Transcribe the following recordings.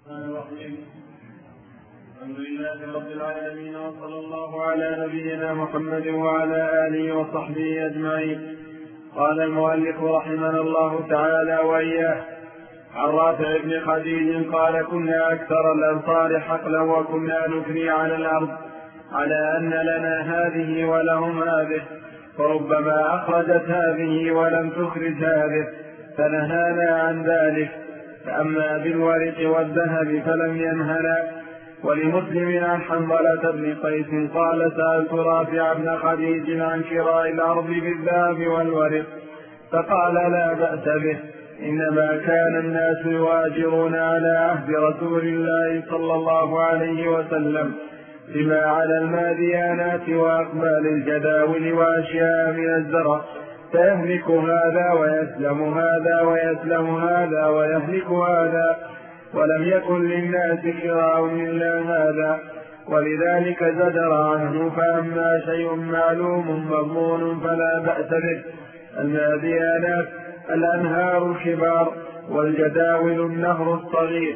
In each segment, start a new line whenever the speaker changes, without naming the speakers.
الرحمن الرحيم. الحمد لله رب العالمين، وصلى الله على نبينا محمد وعلى آله وصحبه أجمعين. قال المؤلف رحمنا الله تعالى وإياه: عن رافع بن خديج قال: كنا أكثر الأنصار حقلا وكنا نثني على الأرض على أن لنا هذه ولهم هذه، فربما أخرجت هذه ولم تخرج هذه فنهانا عن ذلك، فأما بالورق والذهب فلم ينهنا. ولمسلم عن حنظلة بن قيس قال: سألت رافع بن خديج عن شراء الأرض بالذهب والورق، فقال: لا بأس به، إنما كان الناس يواجرون على عهد رسول الله صلى الله عليه وسلم بما على الماديانات وأقبال الجداول وأشياء من الزرع، فيهلك هذا ويسلم هذا ويسلم هذا ويهلك هذا، ولم يكن للناس شراء إلا هذا، ولذلك زجر عنه. فأما شيء معلوم مضمون فلا بأس به: الماديانات الأنهار الكبار، والجداول النهر الصغير.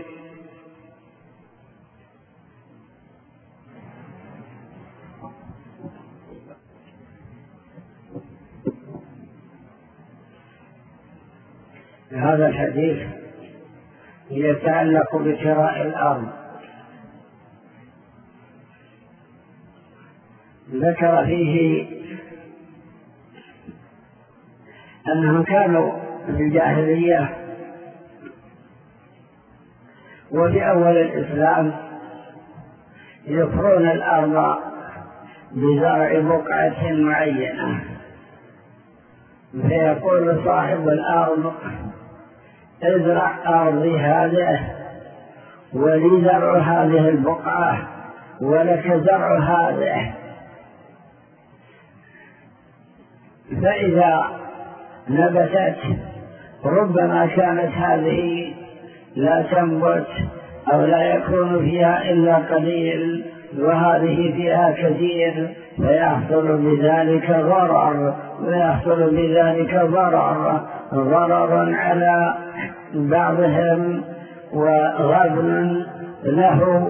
هذا الحديث يتعلق بشراء الأرض. ذكر فيه أنهم كانوا في الجاهلية وفي أول الإسلام يفرون الأرض بزرع بقعة معينة، فيقول صاحب الأرض: ازرع أرضي هذه ولي زرع هذه البقعة ولك زرع هذه. فإذا نبتت ربما كانت هذه لا تنبت أو لا يكون فيها إلا قليل، وهذه فيها كثير، فيحصل بذلك ضرر، ويحصل بذلك ضرر على بعضهم وغبن له.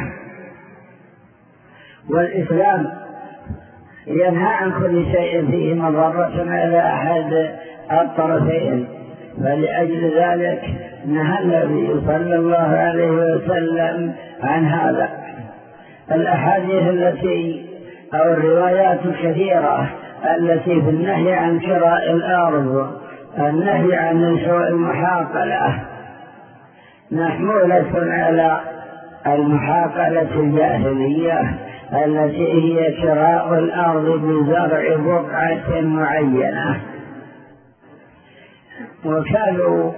والإسلام ينهى عن كل شيء فيه مضرة على أحد الطرفين، فلأجل ذلك نهى النبي صلى الله عليه وسلم عن هذا. الأحاديث التي أو الروايات الكثيرة التي في النهي عن شراء الأرض، النهي عن المحاقلة، محمولة على المحاقلة الجاهلية التي هي شراء الأرض بزرع بقعة معينة. وكانوا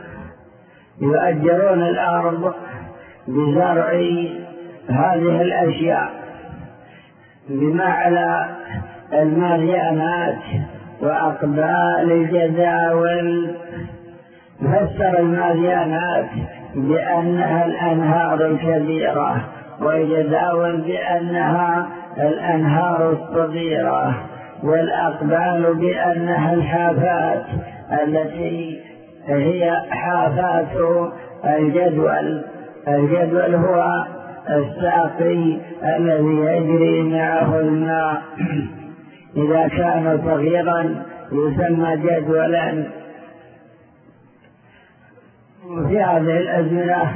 يؤجرون الأرض بزرع هذه الأشياء بما على الماديانات وأقبال الجداول. فسر الماديانات بأنها الأنهار الكبيرة، والجداول بأنها الأنهار الصغيرة، والأقبال بأنها الحافات التي هي حافات الجدول. الجدول هو الساقي الذي يجري معه الماء، إذا كان صغيرا يسمى جدولا. وفي هذه الأزمنة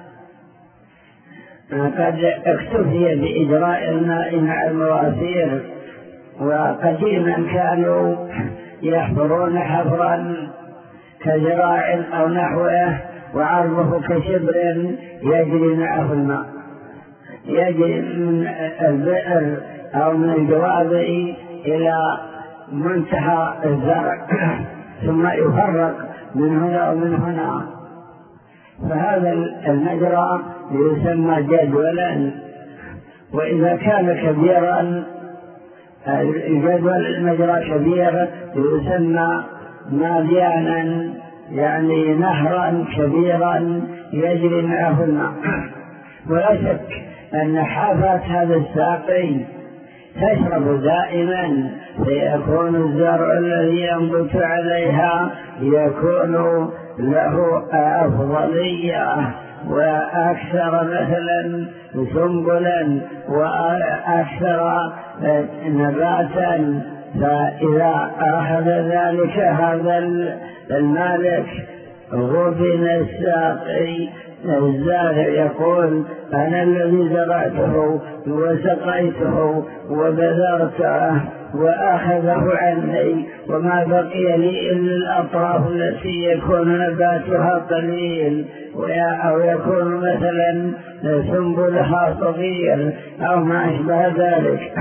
قد اكتفي بإجراء الماء مع المواسير، وقديما كانوا يحفرون حفرا كذراع أو نحوه وعرضه كشبر يجري معه الماء، يجري من البئر أو من الجوادي إلى منتهى الزرع ثم يفرق من هنا ومن هنا. فهذا المجرى يسمى جدولا. وإذا كان كبيرا الجدول المجرى كبير يسمى ماديانا، يعني نهرا كبيرا يجري معه الماء. ولا شك أن حافات هذا الساقي تشرب دائما، فيكون الزرع الذي ينبت عليها يكون له أفضلية وأكثر مثلا سنبلا وأكثر نباتا، فإذا أخذ ذلك هذا المالك غبن الساقي الزارع يقول أنا الذي زرعته وسقيته وبذرته وأخذه عني، وما بقي لي إلا الأطراف التي يكون نباتها قليل أو يكون مثلا سنبلها صغير أو ما أشبه ذلك.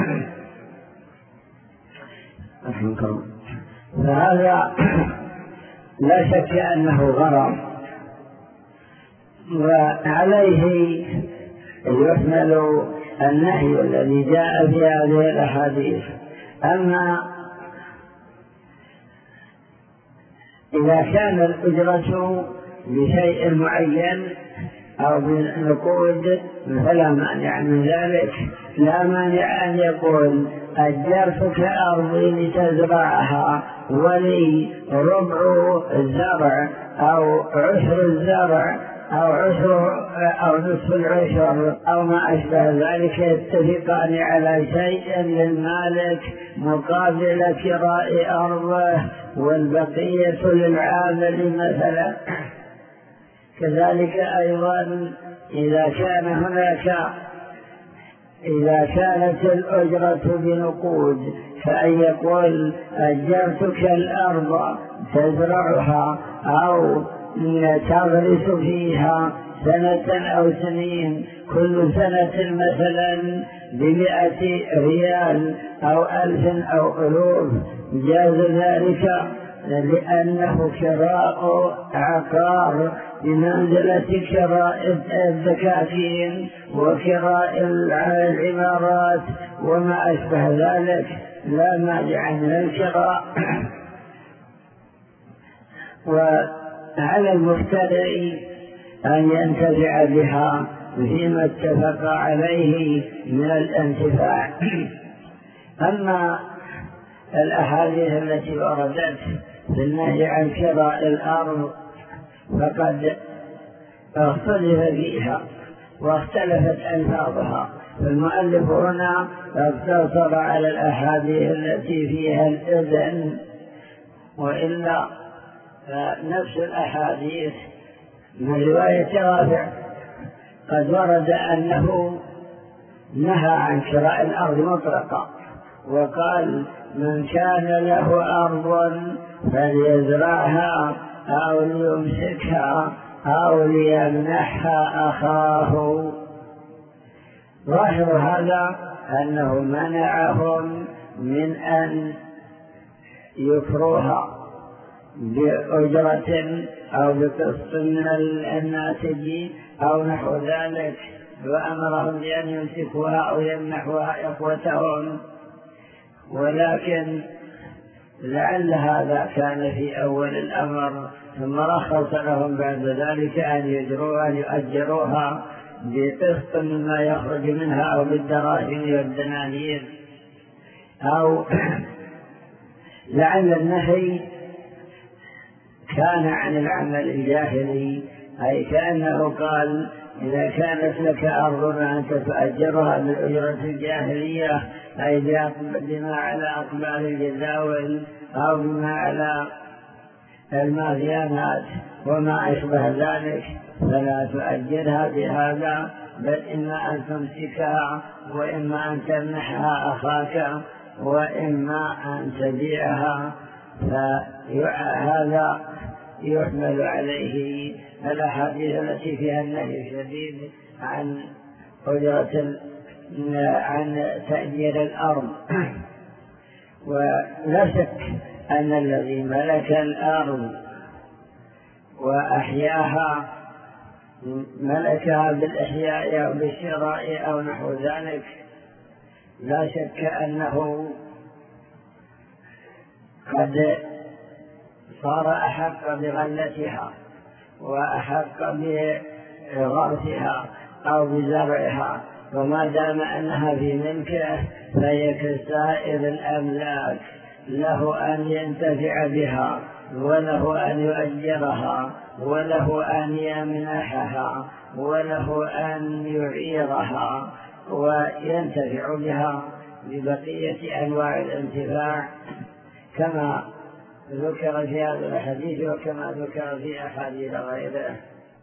فهذا لا شك أنه غرام، وعليه يحمل النهي الذي جاء في هذه الأحاديث. أما إذا كان الأجرة بشيء معين أو بنقود فلا مانع من ذلك، لا مانع أن يقول أجرتك أرضي لتزرعها ولي ربع الزرع أو عشر الزرع أو نصف العشر أو ما أشبه ذلك، يتفقان على شيء للمالك مقابل كراء أرضه والبقية للعامل مثلا. كذلك أيضا إذا كانت الأجرة بنقود، فأن يقول أجرتك الأرض تزرعها أو تغرس فيها سنة أو سنين، كل سنة مثلا ب100 ريال أو 1000 أو ألوف، جاز ذلك لأنه شراء عقار بمنزلة شراء الدكاكين وشراء العمارات وما أشبه ذلك، لا مانع من الشراء. وعلى المبتدئ أن ينتفع بها فيما اتفق عليه من الانتفاع. أما الأحاديث التي وردت في النهي عن شراء الأرض فقد اختلف فيها واختلفت ألفاظها، فالمؤلف هنا اقتصر على الأحاديث التي فيها الإذن، وإلا نفس الأحاديث من رواية رافع قد ورد أنه نهى عن شراء الأرض مطلقا، وقال من كان له أرض فليزرعها أو ليمسكها أو ليمنحها أخاه. ظاهر هذا أنه منعهم من أن يكروها بأجرة أو بقسط من الناتج أو نحو ذلك، وأمرهم بأن يمسكوها أو يمنحوها إخوتهم. ولكن لعل هذا كان في أول الأمر، ثم رخص لهم بعد ذلك أن يؤجروها بقسط مما يخرج منها أو بالدراهم والدنانير، أو لعل النهي كان عن العمل الجاهلي، أي كأنه قال إذا كانت لك أرض أنت تؤجرها بالأجرة الجاهلية، أي بما على أقبال الجداول أو بما على الماذيانات وما أشبه ذلك، فلا تؤجرها بهذا، بل إما أن تمسكها وإما أن تمنحها أخاك وإما أن تبيعها. فهذا يحمل عليه الأحاديث التي فيها النهي الشديد عن تأجير الأرض. ولا شك أن الذي ملك الأرض وأحياها ملكها بالإحياء أو بالشراء أو نحو ذلك، لا شك أنه قد صار أحق بغلتها وأحق بغرسها أو بزرعها، وما دام أنها في ملكه فهي كسائر الأملاك، له أن ينتفع بها وله أن يؤجرها وله أن يمنحها وله أن يعيرها وينتفع بها ببقية أنواع الانتفاع كما ذكر في هذا الحديث وكما ذكر في أحاديث غيره.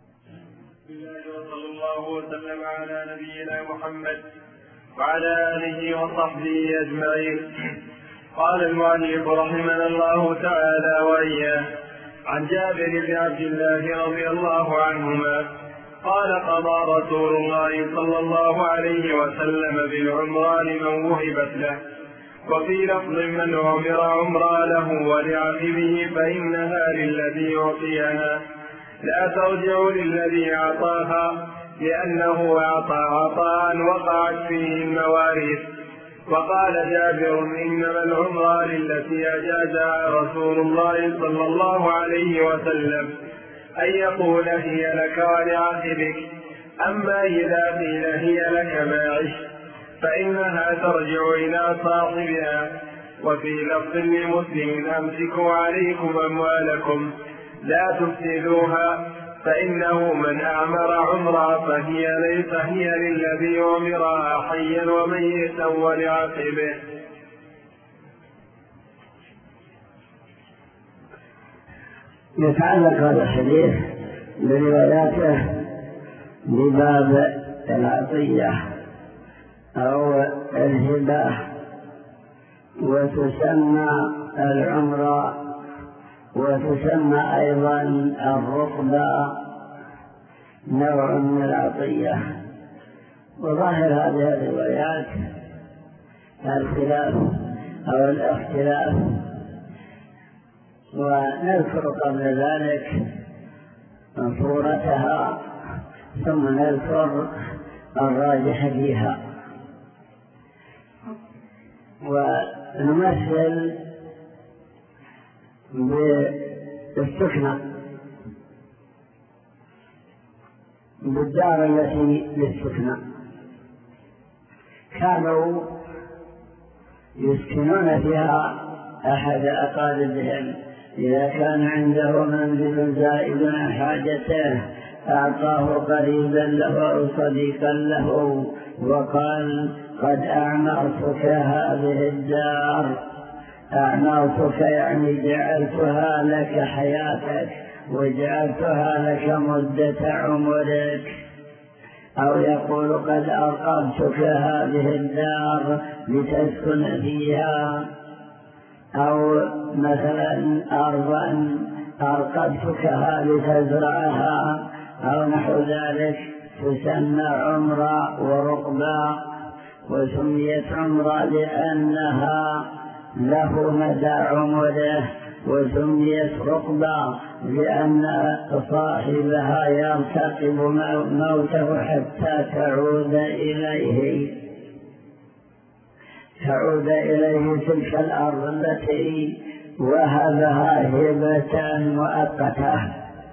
صلى الله وسلم على نبينا محمد وعلى آله وصحبه أجمعين. قال المؤلف رحمنا الله تعالى وإياه عن جابر بن عبد الله رضي الله عنهما قال قضى رسول الله صلى الله عليه وسلم بالعمران من وهبت له، وفي لفظ من عمر عمرا له ولعقبه فإنها للذي أعطيها لا ترجع للذي أعطاها، لأنه أعطى عطاء وقعت فيه المواريث. وقال جابر إنما العمران التي أجازها رسول الله صلى الله عليه وسلم أن يقول هي لك ولعقبك، أما إذا قيل هي لك ما عشت فإنها ترجع إلى صاحبها. وفي لفظ لمسلم أمسكوا عليكم أموالكم لا تفسدوها، فإنه من أعمر عمرا فهي ليس هي للذي عمرها حيا وميتا ولعقبه.
يتعلق هذا الحديث برواياته بباب العطية أو الهبة، وتسمى العمرة وتسمى أيضا الرقبة نوع من العطية. وظاهر هذه الروايات الخلاف أو الاختلاف، ونذكر قبل ذلك صورتها ثم نذكر الراجح فيها، ونمثل بالسكنة بالدار التي للسكنة. كانوا يسكنون فيها أحد أقاربهم، إذا كان عنده منزل زائد عن حاجته أعطاه قريبا له أو صديقا له وقال قد أعمرتك هذه الدار. أعمرتك يعني جعلتها لك حياتك وجعلتها لك مدة عمرك. أو يقول قد أرقبتك هذه الدار لتسكن فيها، أو مثلا أرضا أرقبتكها لتزرعها أو نحو ذلك، تسمى عمرة ورقبة. وسميت عمرة لأنها له مدى عمره، وسميت رقبة لأن صاحبها يرتقب موته حتى تعود إليه تلك الأرض التي وهبها هبة مؤقتة.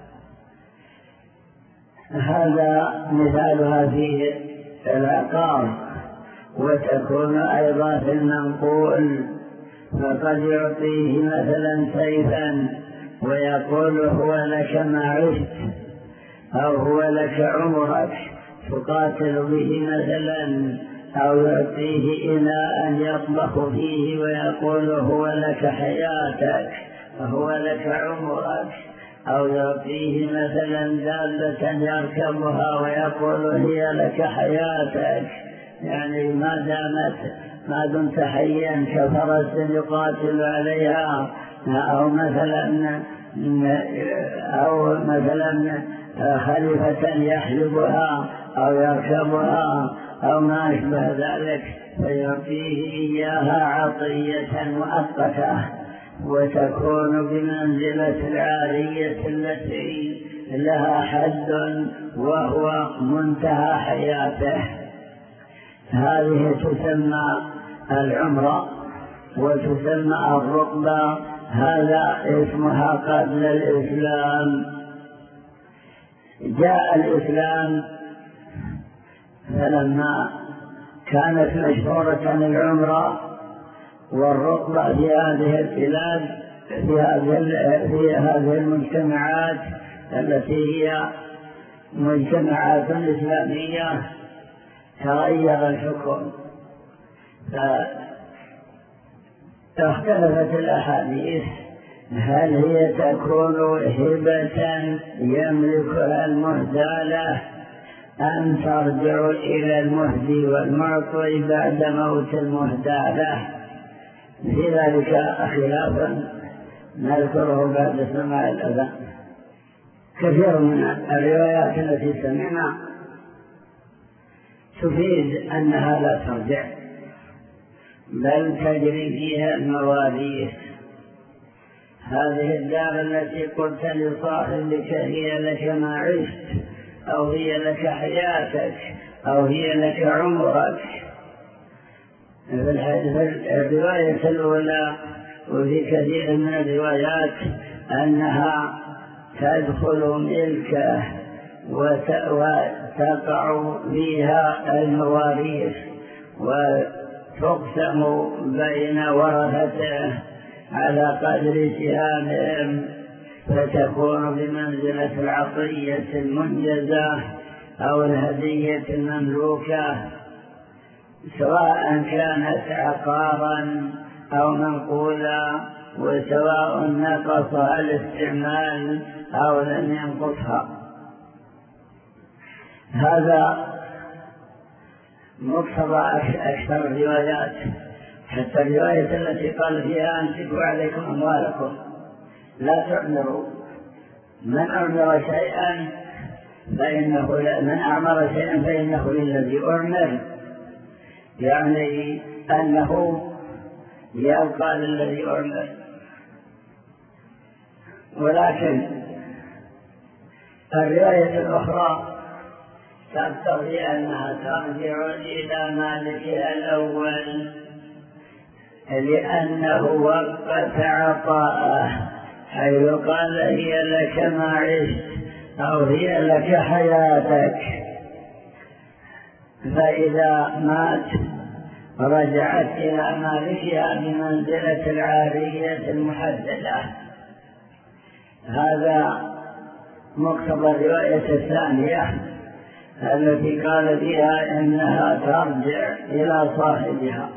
هذا مثالها في العقار، وتكون أيضا في المنقول، فقد يعطيه مثلا سيفا ويقول هو لك ما عشت، أو هو لك عمرك تقاتل به مثلا، أو يعطيه إناء يطبخ فيه ويقول هو لك حياتك وهو لك عمرك، أو يعطيه مثلا دابة يركبها ويقول هي لك حياتك، يعني ما دمت حيا كفرس يقاتل عليها، أو مثلا خليفة يحلبها أو يركبها أو ما أشبه ذلك، فيعطيه إياها عطية مؤقتة، وتكون بمنزلة العارية التي لها حد وهو منتهى حياته. هذه تسمى العمرة وتسمى الرقبة، هذا اسمها قبل الإسلام. جاء الإسلام فلما كانت مشهورة العمرة والرقبة في هذه البلاد في هذه المجتمعات، التي هي مجتمعات إسلامية تغير الحكم، فاختلفت الأحاديث هل هي تكون هبة يملكها المهدى له أم ترجع إلى المهدي والمعطي بعد موت المهدى له. في ذلك خلاف نذكره بعد سماع الأذان. كثير من الروايات التي سمعنا تفيد أنها لا ترجع بل تجري فيها المواريث. هذه الدار التي قلت لصاحبك هي لك ما عشت أو هي لك حياتك أو هي لك عمرك. في الرواية الأولى وفي كثير من الروايات أنها تدخل ملكه وتقع فيها المواريث وتقسم بين ورثته على قدر سهامهم، فتكون بمنزلة العطية المنجزة أو الهدية المملوكة، سواء كانت عقارا أو منقولا، وسواء نقصها الاستعمال أو لم ينقصها. هذا مقتضى أكثر الروايات، حتى الرواية التي قال فيها أمسكوا عليكم أموالكم لا تعمروا. من أعمر شيئا فإنه للذي أعمر، يعني أنه يبقى للذي أعمر. ولكن الرواية الأخرى تقتضي أنها ترجع إلى مالكها الأول، لأنه وقت عطاءه، حيث قال هي لك ما عشت أو هي لك حياتك. فإذا مات رجعت إلى مالكها بمنزلة العارية المحددة. هذا مقتضى الرواية الثانية التي قال فيها إنها ترجع إلى صاحبها.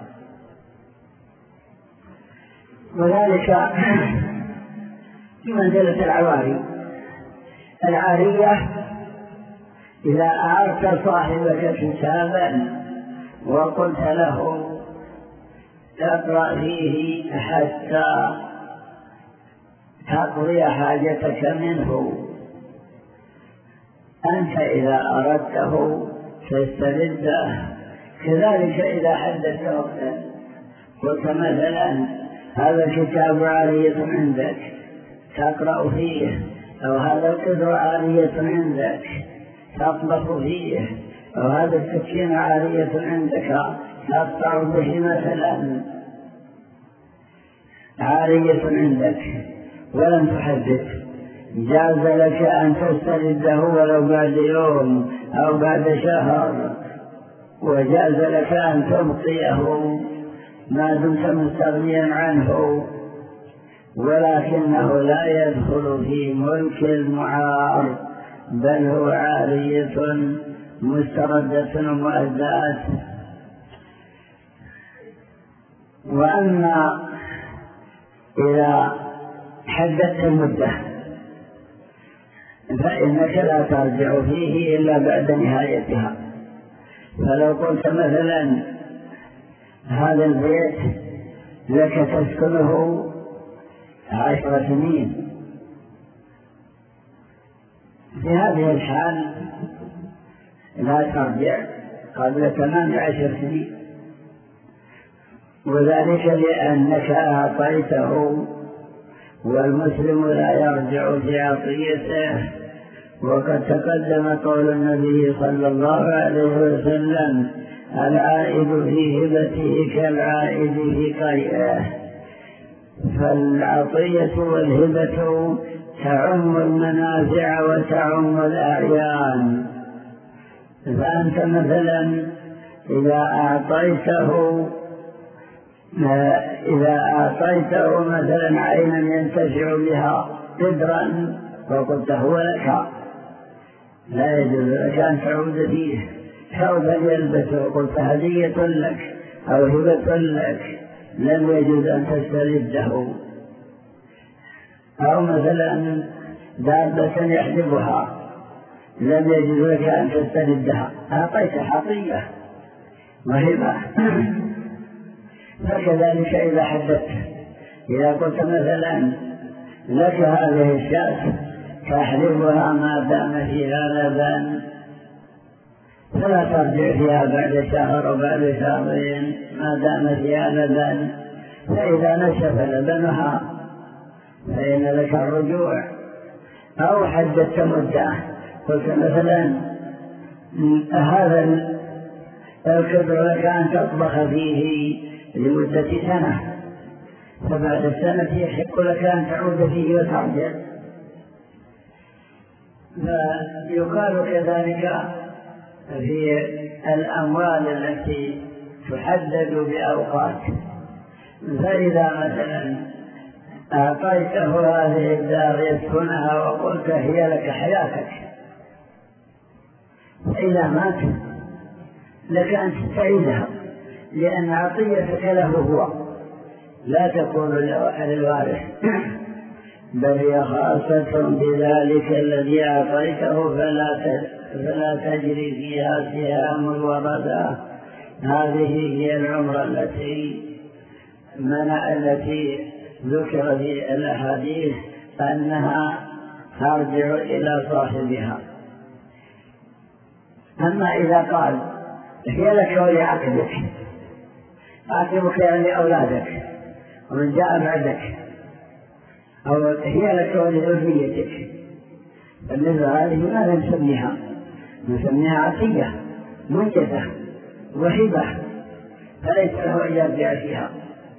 وذلك بمنزلة العواري. العارية إذا أعرت صاحبك كتابا وقلت له اقرأ فيه حتى تقضي حاجتك منه، أنت إذا أردته تسترده. كذلك إذا حدثت وقتا قلت مثلا هذا الكتاب عارية عندك تقرأ فيه، أو هذا القدر عارية عندك تطبخ فيه، أو هذا السكين عارية عندك تقطع به مثلا، عارية عندك ولم تحدث، جاز لك أن تسترده ولو بعد يوم أو بعد شهر، وجاز لك أن تبقيه ما دمت مستغنيا عنه، ولكنه لا يدخل في ملك المعار، بل هو عارية مستردة ومؤدات. وأما إذا حددت المدة فإنك لا ترجع فيه إلا بعد نهايتها. فلو قلت مثلا هذا البيت لك تسكنه 10 سنين، في هذه الحال لا ترجع قبل تمام 10 سنين، وذلك لأنك أعطيته، والمسلم لا يرجع في عطيته. وقد تقدم قول النبي صلى الله عليه وسلم العائد في هبته كالعائد في قيئه. فالعطية والهبة تعم المنافع وتعم الأعيان. فأنت مثلا إذا أعطيته مثلا عينا ينتفع بها قدرا وقلت هو لك لا يجوز لك أن تعود فيه، ثوبا يلبسه وقلت هدية لك أو هبة لك لم يجوز أن تسترده. أو مثلا دابة يحلبها لم يجوز لك أن تستردها، أعطيت حقية وهبة. فكذلك إذا حدثت، إذا قلت مثلا لك هذه الشاة تحلبها ما دام فيها لبن فلا ترجع فيها بعد شهر وبعد شهرين ما دام فيها لبن، فإذا نشف لبنها فإن لك الرجوع. أو حددت مدة، قلت مثلا هذا القدر لك أن تطبخ فيه لمدة سنة، فبعد السنة يحق لك أن تعود فيه وترجع. فيقال كذلك في الأموال التي تحدد بأوقات، فإذا مثلا أعطيته هذه الدار يسكنها وقلت هي لك حياتك، فإذا مات لك أن تستعيدها، لأن عطيتك له هو لا تكون للوارث، بل هي خاصة بذلك الذي أعطيته فلا تجري فيها سهام الورثة. هذه هي العمرة التي ذكر في الأحاديث أنها ترجع إلى صاحبها. أما إذا قال هي لك ولعقبك، عقبك يعني أولادك ومن جاء بعدك، أو هي لك ولذريتك، فالنسبة هذه ماذا نسميها؟ نسميها عطية منجزة وهبة، فليس له أن يرجع فيها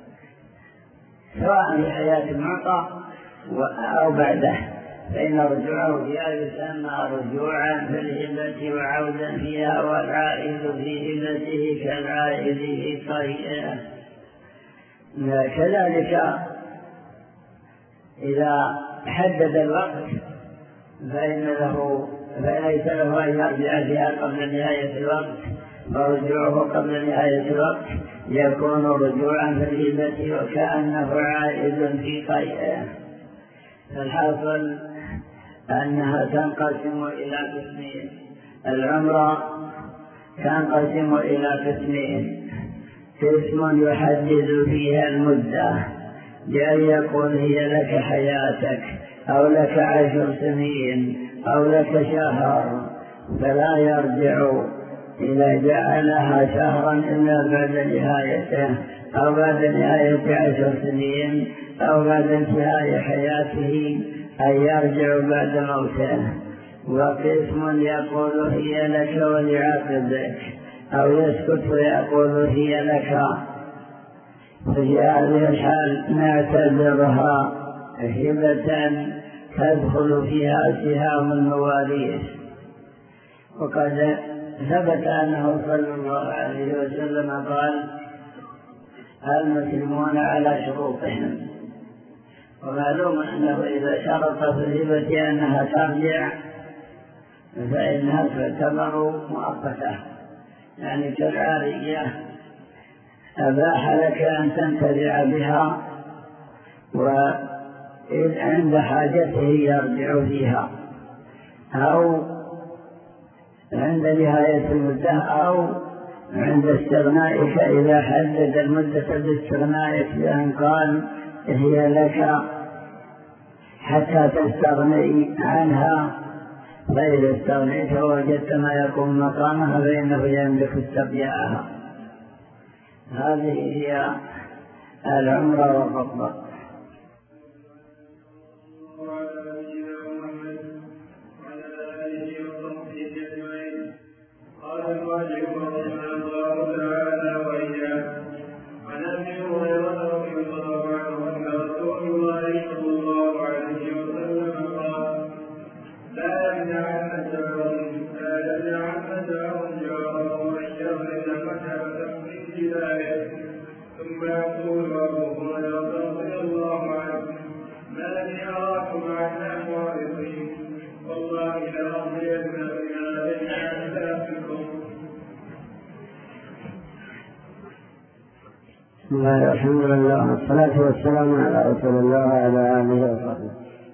سواء في حياة المعطى أو بعده، فإن رجوعه فيها يسمى رجوعا في الهبة وعودا فيها، والعائد في هبته كالعائد في طيئه. كذلك إذا حدد الوقت فليس له أن يرجع فيها قبل نهاية الوقت، فرجوعه قبل نهاية الوقت يكون رجوعا في الهبة وكأنه عائد في طيئه. فالحاصل أنها تنقسم إلى قسمين، العمرة تنقسم إلى قسمين: قسم يحدد فيها المدة بأن يقول هي لك حياتك أو لك 10 سنين أو لك شهر، فلا يرجع إذا جعلها شهرا إلا بعد نهايته أو بعد نهاية 10 سنين أو بعد انتهاء حياته أن يرجع بعد موته. وقسم يقول هي لك ولعقبك أو يسكت ويقول هي لك، في هذه الحال نعتبرها هبة تدخل فيها سهام المواريث. وقد ثبت أنه صلى الله عليه وسلم قال: المسلمون على شروطهم. ومعلوم أنه إذا شرط في الهبة أنها ترجع فإنها تعتبر مؤقتة، يعني كالعارية أباح لك أن تنتفع بها وإذ عند حاجته يرجع فيها، أو عند نهاية المدة، أو عند استغنائك إذا حدد المدة باستغنائك، لأن قال هي لك حتى تستغني عنها، فإذا استغنيت ووجدت ما يقوم مقامها فإنه يملك استرجاعها. هذه هي العمرة والخطبة.
قال المؤلف رحمه الله تعالى: وإياه عن أبي هريرة رضي الله عنه أن رسول الله صلى الله عليه وسلم قال: لا يمنعن متاع جاره والشر متاع من بداية. ثم يقول أبو هريرة رضي
بسم الله الحمد لله والصلاة والسلام على رسول الله وعلى آله وصحبه.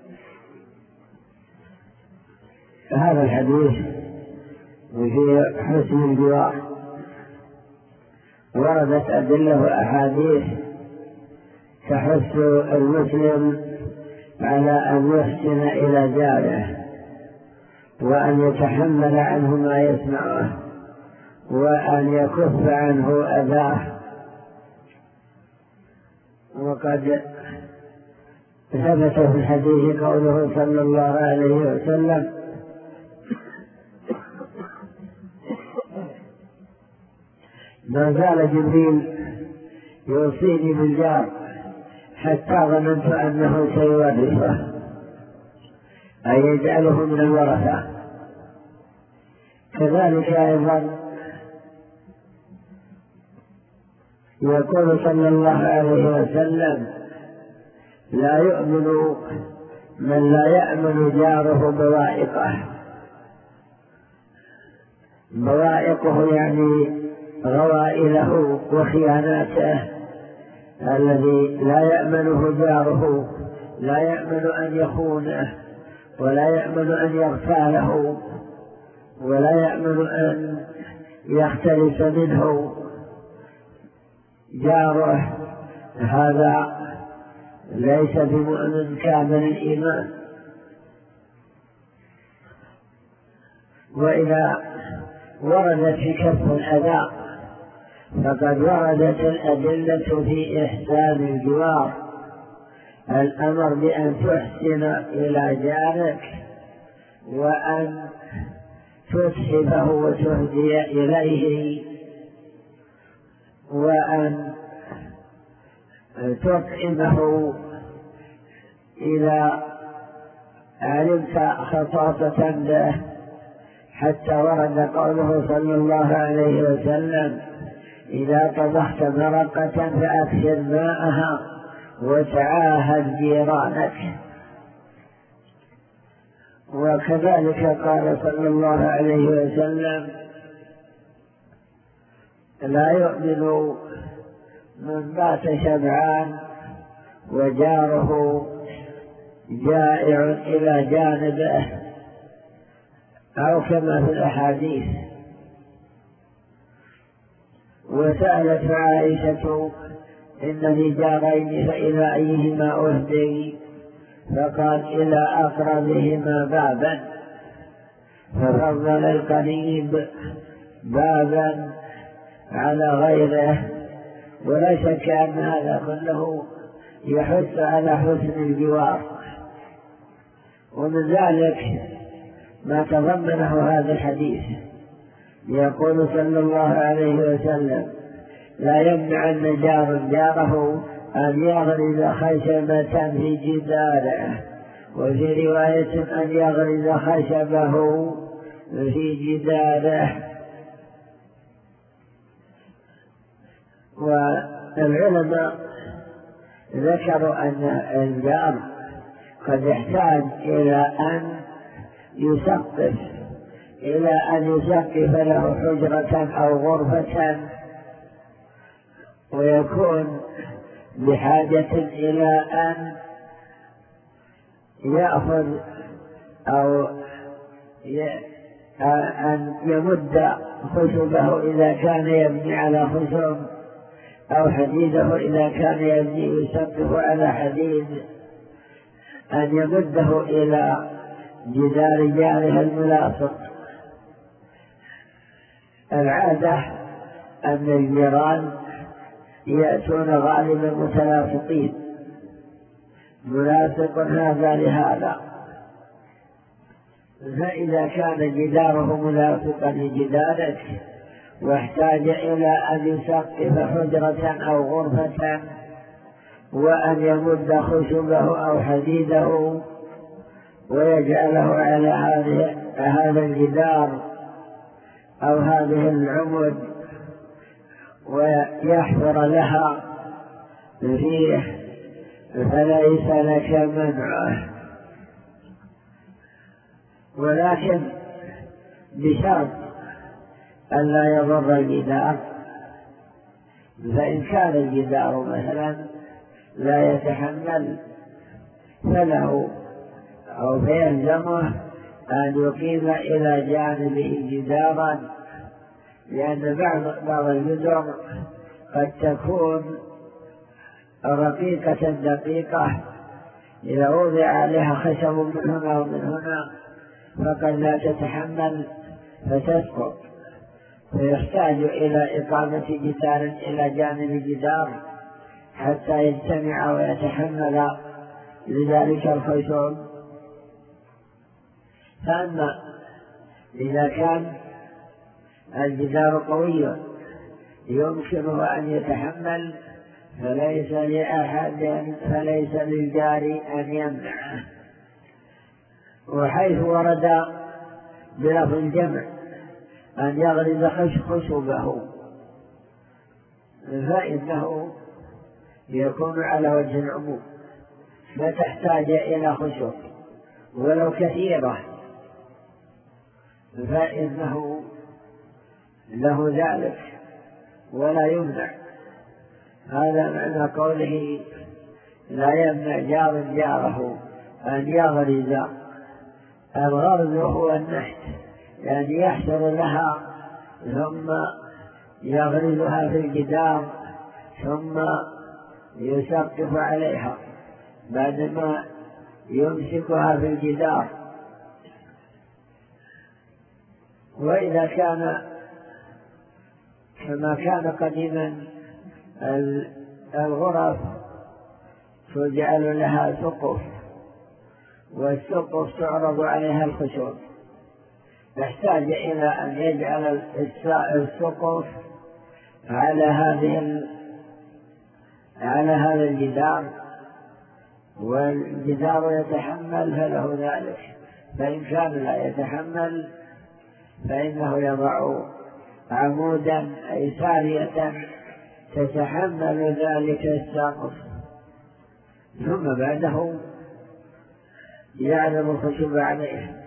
هذا الحديث في حسن الجوار وردت أدلة وأحاديث تحث المسلم على أن يحسن إلى جاره وأن يتحمل عنه ما يسمعه وأن يكف عنه أذاه. وقد ثبت في الحديث قوله صلى الله عليه وسلم: ما زال جبريل يوصيني بالجار حتى ظننت أنه سيورثه، أي يجعله من الورثة. كذلك أيضا يقول صلى الله عليه وسلم: لا يؤمن من لا يأمن جاره بوائقه. بوائقه يعني غوائله وخياناته، الذي لا يأمنه جاره، لا يأمن أن يخونه، ولا يأمن أن يغتاله، ولا يأمن أن يختلس منه جاره. هذا ليس بمؤمن كامل الإيمان. وإذا وردت في كف الأذى فقد وردت الأدلة في إحسان الجوار، الأمر بأن تحسن إلى جارك وأن تسحبه وتهدي إليه وأن تطعمه إذا علمت خصاصة به، حتى ورد قوله صلى الله عليه وسلم: إذا طبخت مرقة فأكثر ماءها وتعاهد جيرانك. وكذلك قال صلى الله عليه وسلم: لا يؤمن من بات شبعان وجاره جائع إلى جانبه، أو كما في الأحاديث. وسألت عائشة: إن لي جارين فإلى أيهما أهدي؟ فقال: إلى أقربهما بابا، ففضل القريب بابا على غيره. ولا شك أن هذا كله يحث على حسن الجوار. ومن ذلك ما تضمنه هذا الحديث، يقول صلى الله عليه وسلم: لا يمنعن جار جاره أن يغرز خشبة في جداره، وفي رواية أن يغرز خشبه في جداره. والعلماء ذكروا أن الجار قد يحتاج إلى أن يسقف له حجرة أو غرفة، ويكون بحاجة إلى أن يأخذ أو أن يمد خشبه إذا كان يبني على خشب، أو حديده إذا كان يبني يسقف على حديد، أن يمده إلى جدار جاره الملاصق. العادة أن الجيران يأتون غالبا متلاصقين، ملاصق هذا لهذا، فإذا كان جداره ملاصقا لجدارك واحتاج إلى أن يسقف حجرة أو غرفة وأن يمد خشبه أو حديده ويجعله على هذا الجدار أو هذه العمود ويحفر لها فيه، فليس لك منعه، ولكن بشرط ألا يضر الجدار، فإن كان الجدار مثلا لا يتحمل فله أو فيلزمه أن يقيم إلى جانبه جدارا، لأن بعض الجدر قد تكون رقيقة دقيقة، إذا وضع عليها خشب من هنا ومن هنا فقد لا تتحمل فتسقط، فيحتاج إلى إقامة جدار إلى جانب جدار حتى يجتمع ويتحمل لذلك الخشب. فأما إذا كان الجدار قوي يمكنه أن يتحمل فليس للجار أن يمنعه. وحيث ورد بلفظ الجمع أن يغرز خشبه فإنه يكون على وجه العموم، فتحتاج إلى خشب ولو كثيرة فإنه له ذلك ولا يمنع. هذا معنى قوله لا يمنع جار جاره أن يغرز. الغرز هو النحت، يعني يحفر لها ثم يغرزها في الجدار ثم يسقف عليها بعدما يمسكها في الجدار. وإذا كان كما كان قديما الغرف تجعل لها سقف، والسقف تعرض عليها الخشب، يحتاج إلى أن يجعل السقف على هذا الجدار، والجدار يتحمل فله ذلك. فإن كان لا يتحمل فإنه يضع عمودا أي سارية تتحمل ذلك السقف، ثم بعده يعلم الخشب عليه.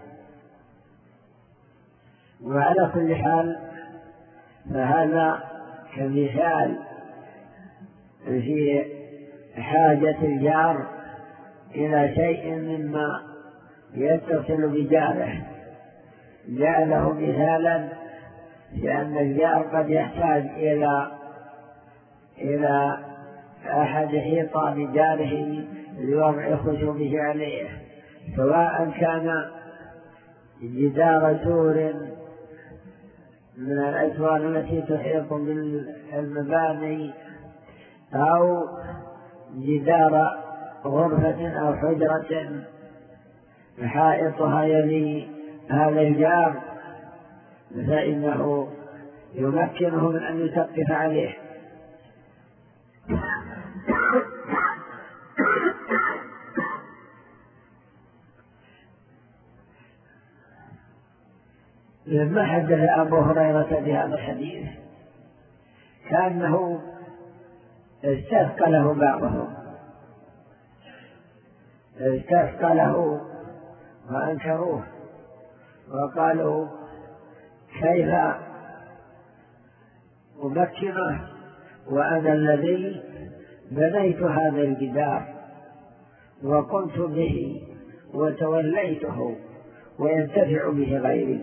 وعلى كل حال فهذا كمثال في حاجة الجار إلى شيء مما يتصل بجاره، جعله مثالا لأن الجار قد يحتاج إلى أحد حيطان جاره لوضع خشبه عليه، سواء كان جدار سور من الأسوار التي تحيط بالمباني أو جدار غرفة أو حجرة حائطها يلي هذا الجار، فإنه يمكنه من أن يسقف عليه. لما حدث أبو هريرة بهذا الحديث كأنه استثقله بعضهم، استثقله وأنكروه وقالوا كيف أمكنه وأنا الذي بنيت هذا الجدار وقمت به وتوليته وينتفع به غيري.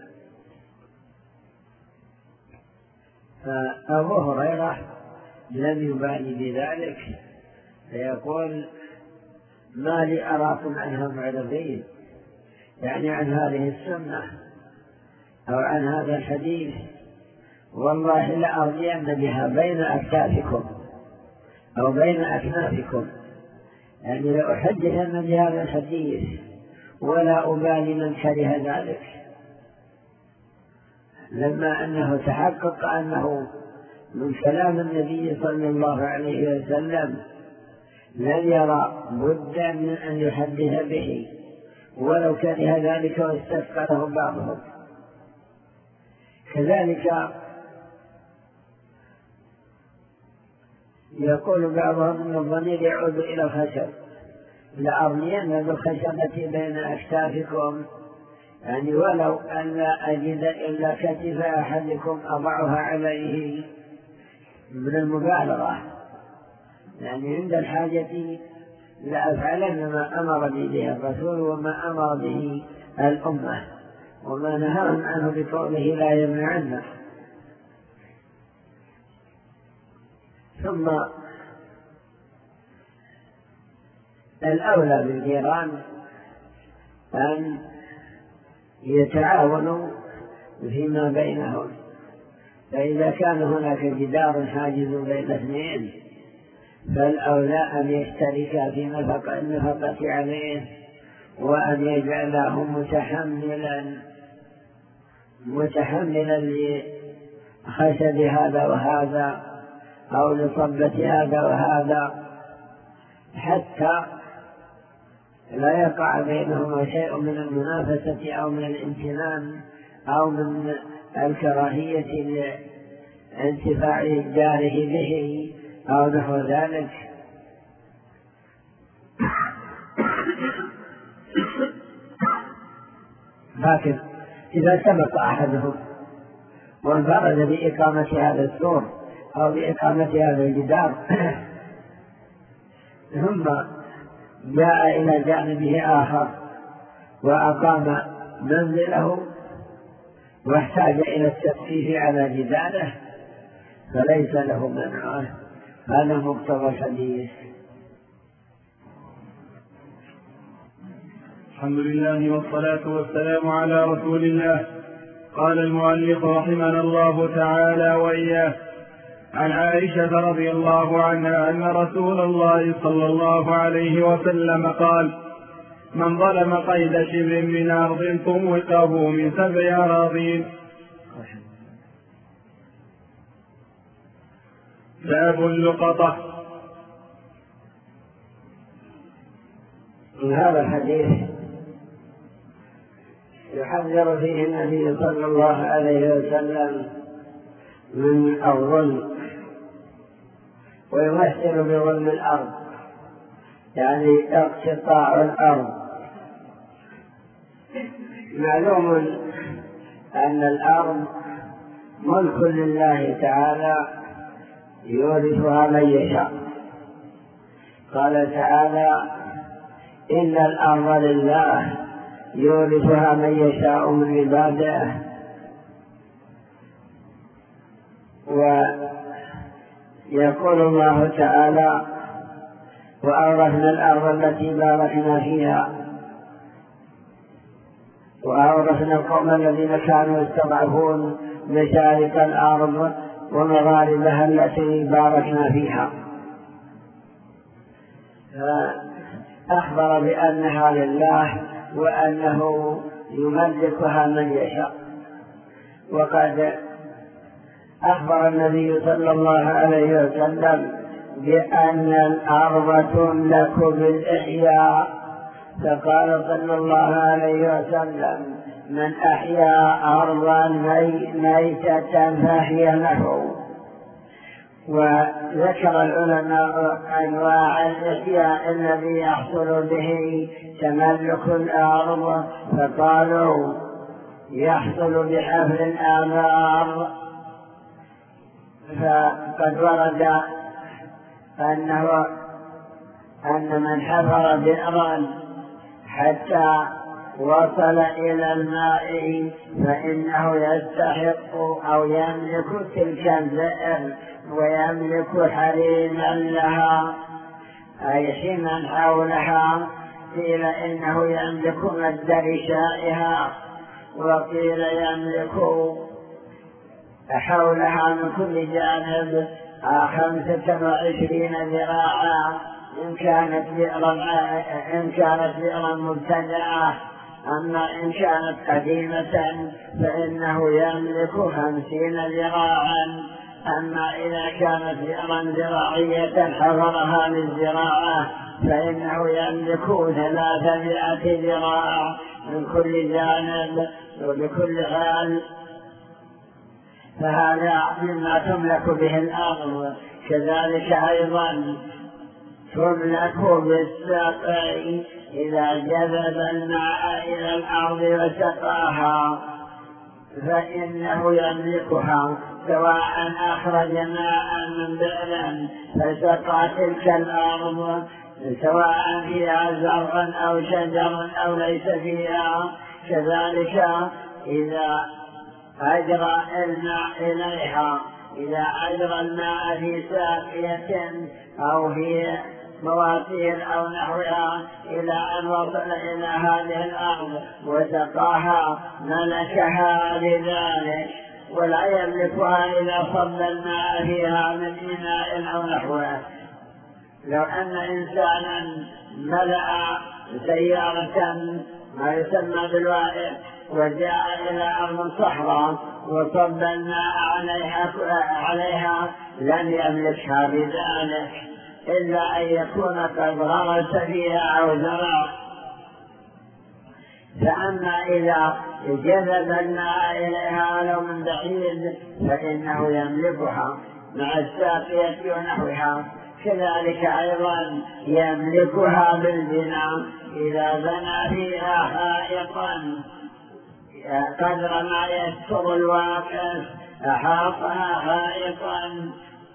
فأبو هريرة لم يبالي بذلك، فيقول ما لي أراكم عنها معرضين، يعني عن هذه السنة أو عن هذا الحديث، والله لأرضين بها بين أكتافكم أو بين أكنافكم، يعني لأحدثن بهذا الحديث ولا أبالي من كره ذلك، لما أنه تحقق أنه من كلام النبي صلى الله عليه وسلم لن يرى بدا من أن يحدث به ولو كره ذلك واستثقله بعضهم. كذلك يقول بعضهم أن الضمير يعود إلى الخشب، لأرمين بالخشبة بين أكتافكم، يعني ولو أن لا أجد إلا كتف أحدكم أضعها عليه من المبالغة، يعني عند الحاجة لأفعلن ما أمر به الرسول وما أمر به الأمة، وما نهاهم عنه بقوله لا يمنعنه. ثم الأولى بالجيران أن يتعاونوا فيما بينهم، فإذا كان هناك جدار حاجز بين اثنين فالأولى أن يشتركا في النفقة عليه، وأن يجعله متحملا لخشب هذا وهذا أو لصبة هذا وهذا، حتى لا يقع بينهما شيء من المنافسة أو من الامتنان أو من الكراهية لانتفاع جاره به أو نحو ذلك. لكن إذا سبق أحدهم وانفرد بإقامة هذا السور أو بإقامة هذا الجدار ثم جاء إلى جانبه آخر وأقام منزله واحتاج إلى التخفيف على جداره فليس له منعه، هذا مقتضى الحديث.
الحمد لله والصلاة والسلام على رسول الله. قال المؤلف رحمنا الله تعالى وإياه: عن عائشة رضي الله عنها أن رسول الله صلى الله عليه وسلم قال: من ظلم قيد شبر من أرض طوقه من 7 أراضين. باب اللقطة.
هذا الحديث يحذر فيه النبي صلى الله عليه وسلم من الظلم، ويمثل بظلم الأرض يعني اقتطاع الأرض. معلوم أن الأرض ملك لله تعالى يورثها من يشاء. قال تعالى: إن الأرض لله يورثها من يشاء من عباده. ويقول الله تعالى: وأورثنا الأرض التي باركنا فيها وأورثنا القوم الذين كانوا يستضعفون مشارق الأرض ومغاربها التي باركنا فيها. فأخبر بأنها لله وأنه يملكها من يشاء. وقد أخبر النبي صلى الله عليه وسلم بأن الأرض تملك بالإحياء، فقال صلى الله عليه وسلم: من أحيا أرضا ميتة فهي له. وذكر العلماء أنواع الإحياء الذي يحصل به تملك الأرض، فقالوا: يحصل بحفر الآبار، فقد ورد أن من حفر بئرا حتى وصل إلى الماء فإنه يستحق أو يملك تلك البئر ويملك حريما لها أي حما حولها. قيل إنه يملك مد رشائها، وقيل يملك حولها من كل جانب 25 ذراعا إن كانت بئرا مبتدعة. أما إن كانت قديمة فإنه يملك 50 ذراعا. أما إذا كانت بئرا زراعية حفرها للزراعة فإنه يملك 300 ذراع من كل جانب وبكل حال. فهذا مما تملك به الأرض. كذلك أيضا تملك بالسقي إذا جذب الماء إلى الأرض وسقاها، فإنه يملكها، سواء أخرج ماء من بئر فسقى تلك الأرض سواء فيها زرع أو شجر أو ليس فيها. كذلك إذا أجرى الماء إليها، إذا أجرى الماء في ساقية أو في مواسير أو نحوها إلى أن وصل إلى هذه الأرض وسقاها ملكها بذلك، ولا يملكها إذا صب الماء فيها من إناء أو نحوه. لو أن إنسانا ملأ سيارة ما يسمى بالوائل وجاء إلى أرض صحراء وصب الماء عليها لن يملكها بذلك إلا أن يكون قد غرس فيها أو زرع. فأما إذا جذب الماء إليها لو من بعيد فإنه يملكها مع الساقية ونحوها. كذلك أيضا يملكها بالبناء، إذا بنى فيها حائطا قدر ما يستر الواقف أحاطها حائطا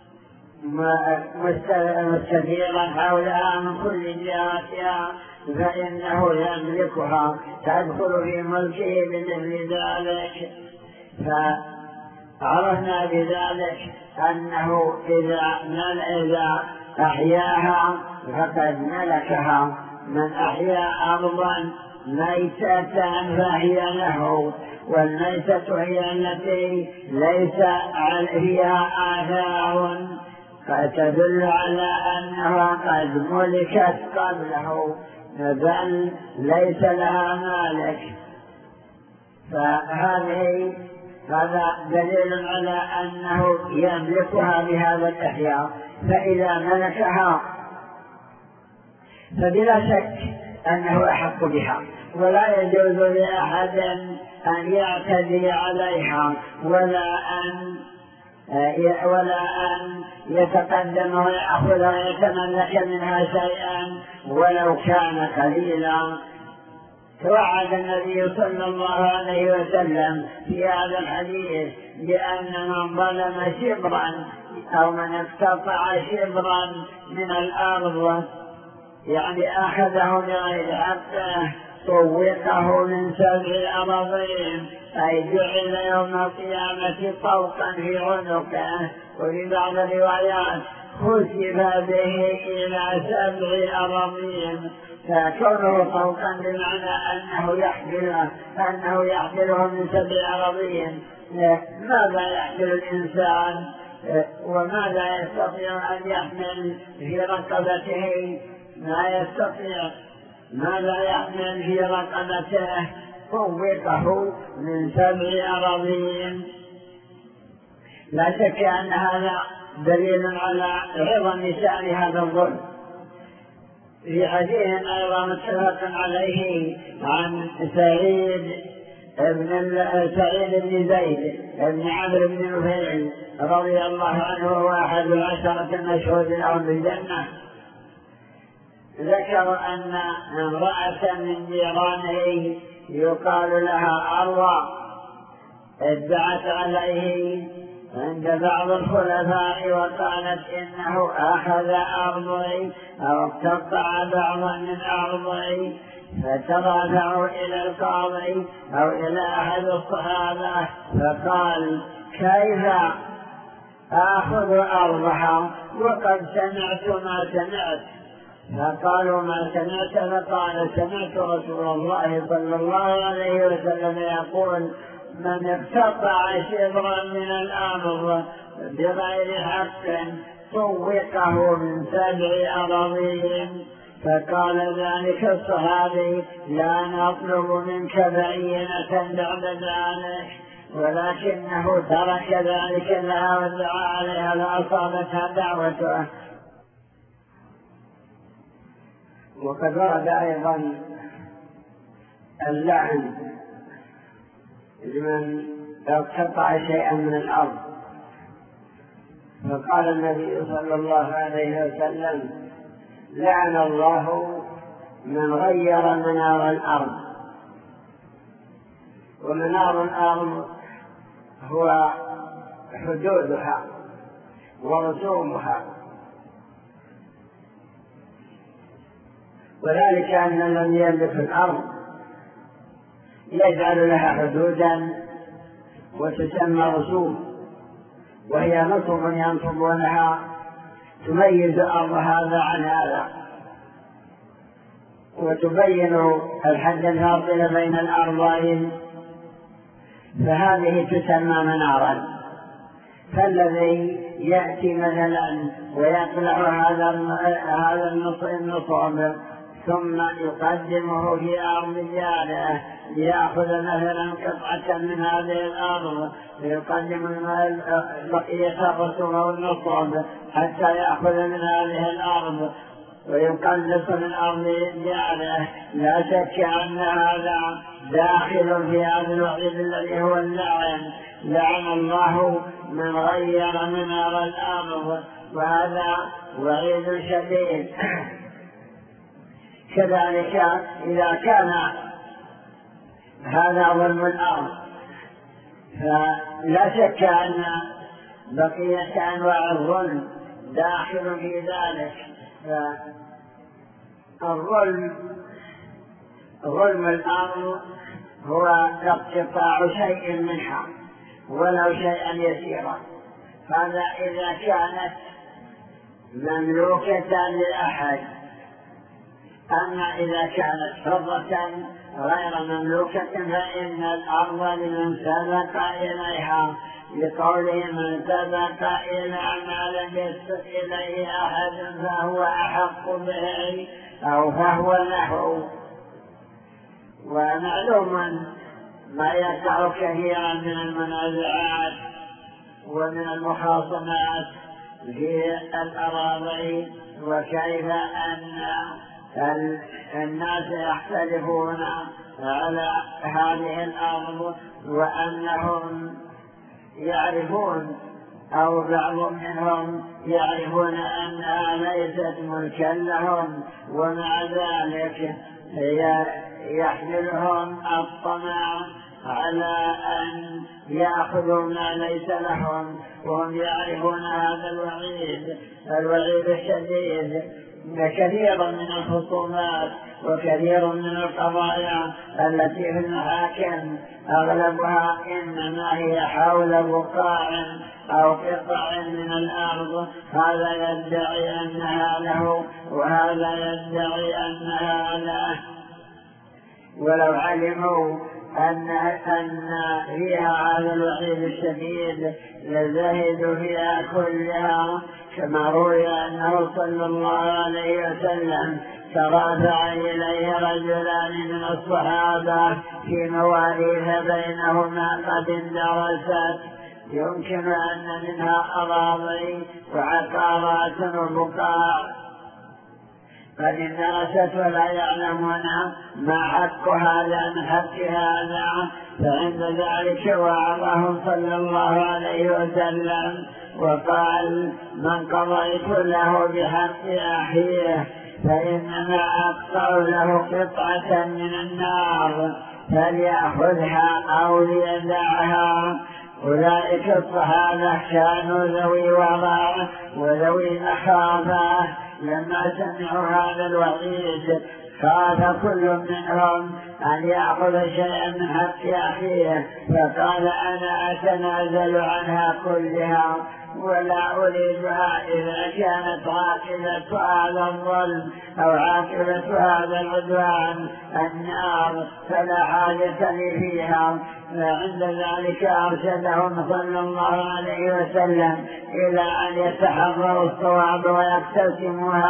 مستديرا حولها من كل جهاتها فإنه يملكها، تدخل في ملكه بمثل ذلك. فعرفنا بذلك أنه إذا أحياها فقد ملكها. من أحيا أرضا ميتة فهي له، والميتة هي التي ليس فيها آثار فتدل على أنها قد ملكت قبله بل ليس لها مالك. هذا دليل على أنه يملكها بهذا الإحياء. فإذا ملكها فبلا شك أنه أحق بها، ولا يجوز لأحد أن يعتدي عليها ولا أن يتقدم ويأخذ ويتملك منها شيئا ولو كان قليلا. توعد النبي صلى الله عليه وسلم في هذا الحديث بأن من ظلم شبرا أو من اقتطع شبرا من الأرض يعني أخذه بغير حقه طوقه من 7 أراضين، أي جعل يوم القيامة طوقا في عنقه. وفي بعض الروايات خسف به إلى 7 أراضين، فكونه طوقا بمعنى أنه يحمله من 7 أراضين. ماذا يحمل الإنسان وماذا يستطيع أن يحمل في رقبته؟ ما يستطيع. ماذا يحمل في رقبته؟ طوقه من 7 أراضين. لا شك أن هذا دليل على عظم شأن هذا الظلم. في حديث أيضا متفق عليه عن سعيد بن زيد بن عمرو بن نفيل رضي الله عنه وهو أحد 10 المشهود لهم بالجنة، ذكر أن امرأة من جيرانه يقال لها أروى ادعت عليه عند بعض الخلفاء وقالت إنه أخذ أرضي أو اقتطع بعضا من أرضي، فترافعوا إلى القاضي أو إلى أحد الصحابة فقال كيف آخذ أرضها وقد سمعت ما سمعت؟ فقالوا ما سمعت؟ فقال سمعت رسول الله صلى الله عليه وسلم يقول من اقتطع شبرا من الأرض بغير حق طوقه من 7 أراضين. فقال ذلك الصحابي لا نطلب منك بينة بعد ذلك، ولكنه ترك ذلك لها ودعا عليها فأصابتها دعوته. وقد ورد أيضا اللعن لمن اقتطع شيئا من الأرض، فقال النبي صلى الله عليه وسلم لعن الله من غير منار الأرض. ومنار الأرض هو حدودها ورسومها، وذلك أن الذي يملك الأرض يجعل لها حدودا وتسمى رسوم، وهي نصب ينصبونها تميز أرض هذا عن هذا، وتبين الحد الفاصل بين الأرضين، فهذه تسمى منارا. فالذي يأتي مثلا ويقلع هذا النصب ثم يقدمه في أرض جاره ليأخذ مثلا قطعة من هذه الأرض، ويقدم بقية الرسوم والنصب حتى يأخذ من هذه الأرض ويقلص من أرض جاره، لا شك أن هذا داخل في هذا الوعيد الذي هو اللعن. لعن الله من غير منار الأرض، وهذا وعيد شديد. كذلك إذا كان هذا ظلم الأرض، فلا شك أن بقية أنواع الظلم داخل في ذلك. ظلم الأرض هو اقتطاع شيء منها ولو شيئا يسيرا، هذا إذا كانت مملوكة لأحد. أما إذا كانت حرة غير مملوكة فإن الأرض لمن سبق إليها، لقوله من سبق إلى ما لم يسبق إليه أحد فهو أحق به أو فهو له. ومعلوم ما يقع كثيرا من المنازعات ومن المخاصمات في الأراضي، وكيف أن الناس يختلفون على هذه الأرض، وأنهم يعرفون أو بعض منهم يعرفون أنها ليست ملكا لهم، ومع ذلك يحملهم الطمع على أن يأخذوا ما ليس لهم، وهم يعرفون هذا الوعيد الشديد. كثير من الخصومات وكثير من القضايا التي في المحاكم أغلبها إنما هي حول بقاع أو قطع من الأرض، هذا يدعي أنها له وهذا يدعي أنها له، ولو علموا أن فيها هذا الوعيد الشديد لزهدوا فيها كلها. كما روي أنه صلى الله عليه وسلم ترافع إليه رجلان من الصحابة في مواريث بينهما قد اندرست، يمكن أن منها أراضي وعقارات وبقاع قد اندرست ولا يعلمون ما حق هذا من حق هذا، فعند ذلك وعظهم صلى الله عليه وسلم وقال من قضيت له بحق أخيه فإنما أقطع له قطعة من النار فليأخذها أو ليدعها. أولئك الصحابة كانوا ذوي ورع وذوي مخافة، لما سمعوا هذا الوعيد خاف كل منهم أن يأخذ شيئا من حق أخيه، فقال أنا أتنازل عنها كلها ولا أريدها إذا كانت عاقبة هذا الظلم أو عاقبة هذا العدوان النار فلا حاجة لي فيها. فعند ذلك أرشدهم صلى الله عليه وسلم إلى أن يتحرروا الصواب ويقتسموها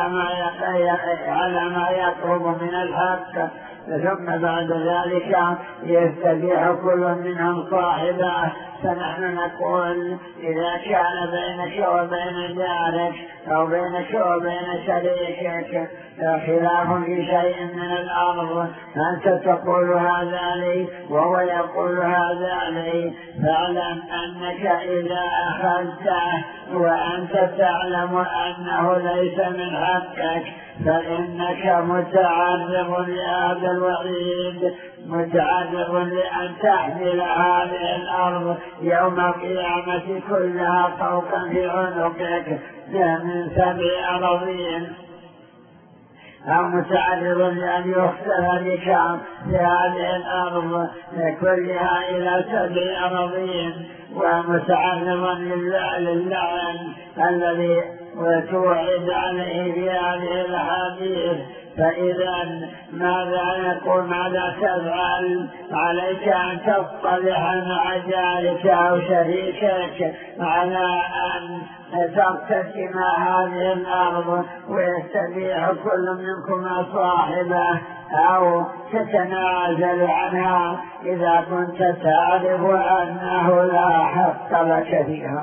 على ما يقرب من الحق، ثم بعد ذلك يستبيح كل منهم صاحبه. فنحن نقول إذا كان بينك وبين جارك أو بينك وبين شريكك خلاف في شيء من الأرض، أنت تقول هذا لي وهو يقول هذا لي، فاعلم أنك إذا أخذته وأنت تعلم أنه ليس من حقك فإنك متعرض لهذا الوعيد متعرض لأن تحمل هذه الأرض يوم القيامة كلها طوقا في عنقك من 7 أراضين، أو متعرض لأن يختل بك في هذه الأرض كلها إلى 7 أراضين، ومتعرضا للعن الذي توعد عليه في هذه الأحاديث. فإذا ماذا تفعل؟ عليك أن تصطلح مع جارك أو شريكك على أن تقتسم هذه الأرض ويستبيح كل منكم صاحبه، أو تتنازل عنها إذا كنت تعرف أنه لا حق لك فيها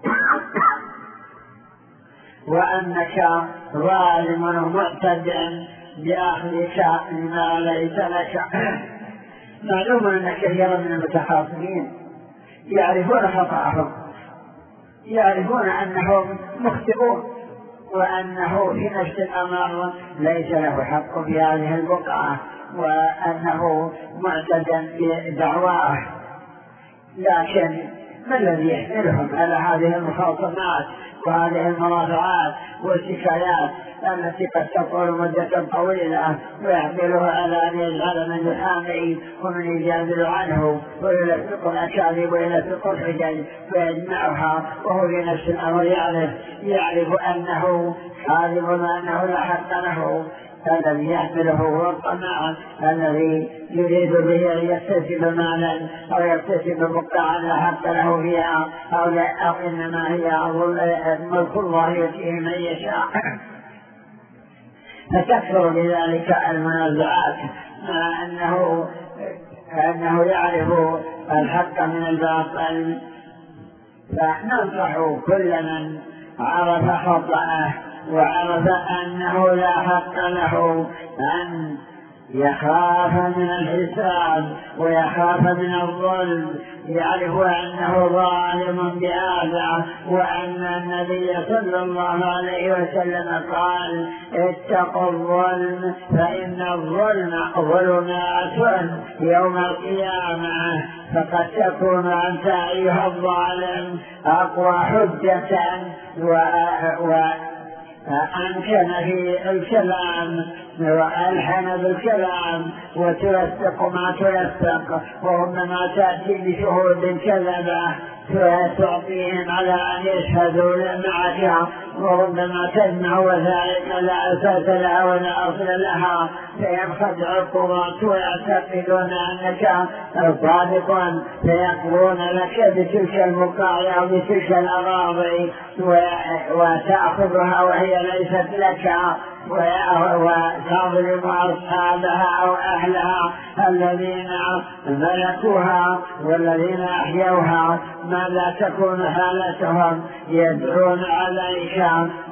وأنك ظالم معتد بأخذك ما ليس لك. معلوم أن كثيرا من المتخاصمين يعرفون خطأهم، يعرفون أنهم مخطئون وأنه في نفس الأمر ليس له حق في هذه البقعة وأنه معتد بدعواه، لكن ما الذي يحملهم على هذه المخاصمات وهذه المرافعات والشكايات التي قد تطول مدة طويلة، ويحمله على أن يجعل من يحامي ومن يجادل عنه ويلفق الأكاذيب ويلفق الحجج ويجمعها، وهو في نفس الأمر يعرف أنه كاذب وأنه لا حق له. الذي يحمله هو الطمع الذي يريد به أن يكتسب مالا أو يكتسب بقعة لا حق له فيها، أو إنما هي ملك الله يؤتيه من يشاء. فتكثر بذلك المنازعات مع أنه يعرف الحق من الباطل. فننصح كل من عرف خطأه وعرف أنه لا حق له أن يخاف من الحساب ويخاف من الظلم، يعرف أنه ظالم بهذا، وأن النبي صلى الله عليه وسلم قال: اتقوا الظلم فإن الظلم ظلمات يوم القيامة. فقد تكون أنت أيها الظالم أقوى حجة أمكن في الكلام وألحن بالكلام وتلفق ما تلفق، وربما تأتي بشهود كذبة تعطيهم على أن يشهدوا معك، وربما تجمع وثائق لا أساس لها ولا أصل لها، فينخدع القضاة ويعتقدون أنك صادق، فيقولون لك بتلك البقاع أو بتلك الأراضي وتأخذها وهي ليست لك، وتظلم أصحابها أو أهلها الذين ملكوها والذين أحيوها. ماذا تكون حالتهم؟ يدعون عليك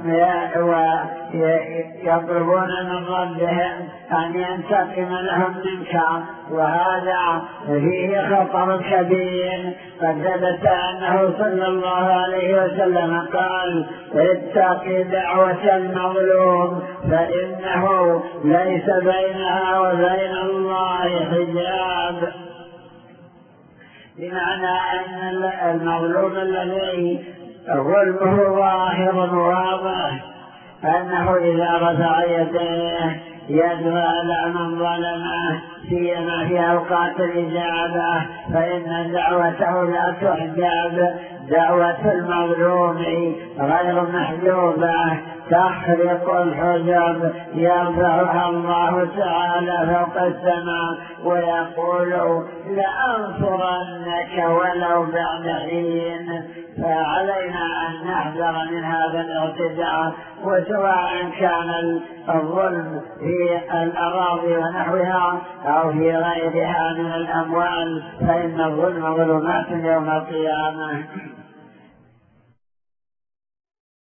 ويطلبون من ربهم أن ينتقم لهم منك، وهذا فيه خطر كبير. قد ثبت أنه صلى الله عليه وسلم قال: اتق دعوة المظلوم فإنه ليس بينها وبين الله حجاب. بمعنى أن المظلوم الذي ظلمه ظاهر واضح أنه إذا رفع يديه يدعو على من ظلمه، سيما في أوقات الإجابة، فإن دعوته لا تحجب. دعوة المظلوم غير محجوبة تخرق الحجب، يرفعها الله تعالى فوق السماء ويقول: لأنصرنك ولو بعد حين. فعلينا أن نحذر من هذا الاعتداء، وسواء كان الظلم في الأراضي ونحوها أو في غيرها من الأموال، فإن الظلم ظلمات يوم القيامة.